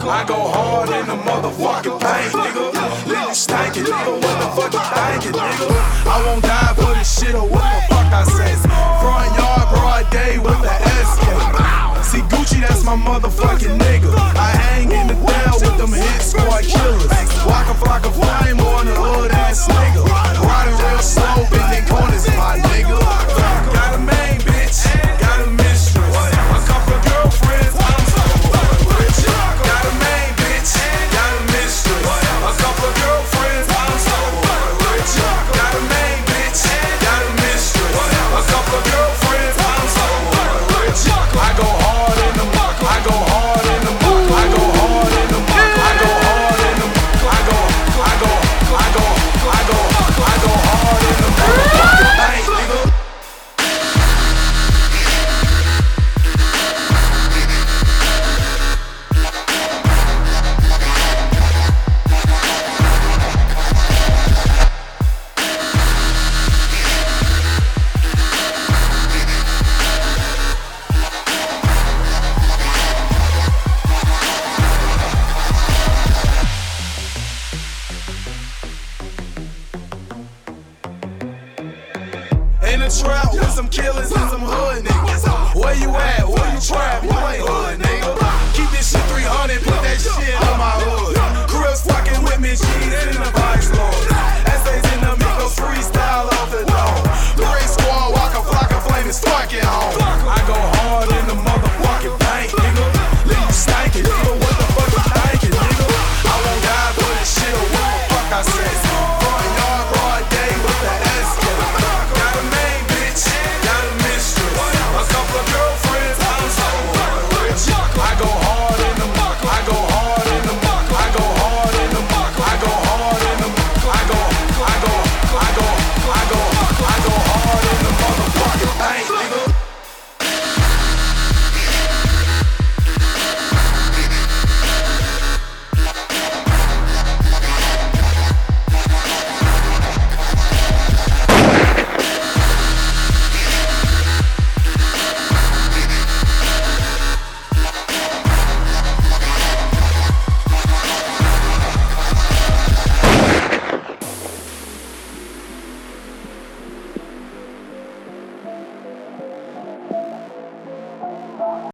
I go hard in the motherfucking paint, nigga. Leave it stankin', nigga. What the fuck you thinkin', nigga? I won't die for this shit or what the fuck I say. Front yard, broad day with the SK. See Gucci, that's my motherfucking nigga. I hang in the down with them hit squad killers. Walk a flock of flame on the hood ass nigga. Riding real slow, bending corners, my nigga. Got a main bitch, got a mistress, a couple of girlfriends, I'm so rich. Got a main bitch, got a mistress, a couple of girlfriends, I'm so rich. Got a main bitch, got a mistress, a couple of girlfriends, I'm so rich. I go hard in the muck, I go hard in the muck, I go hard in the muck, I go hard in the muck, I go hard in the motherfucking paint, nigga. In the trap with some killers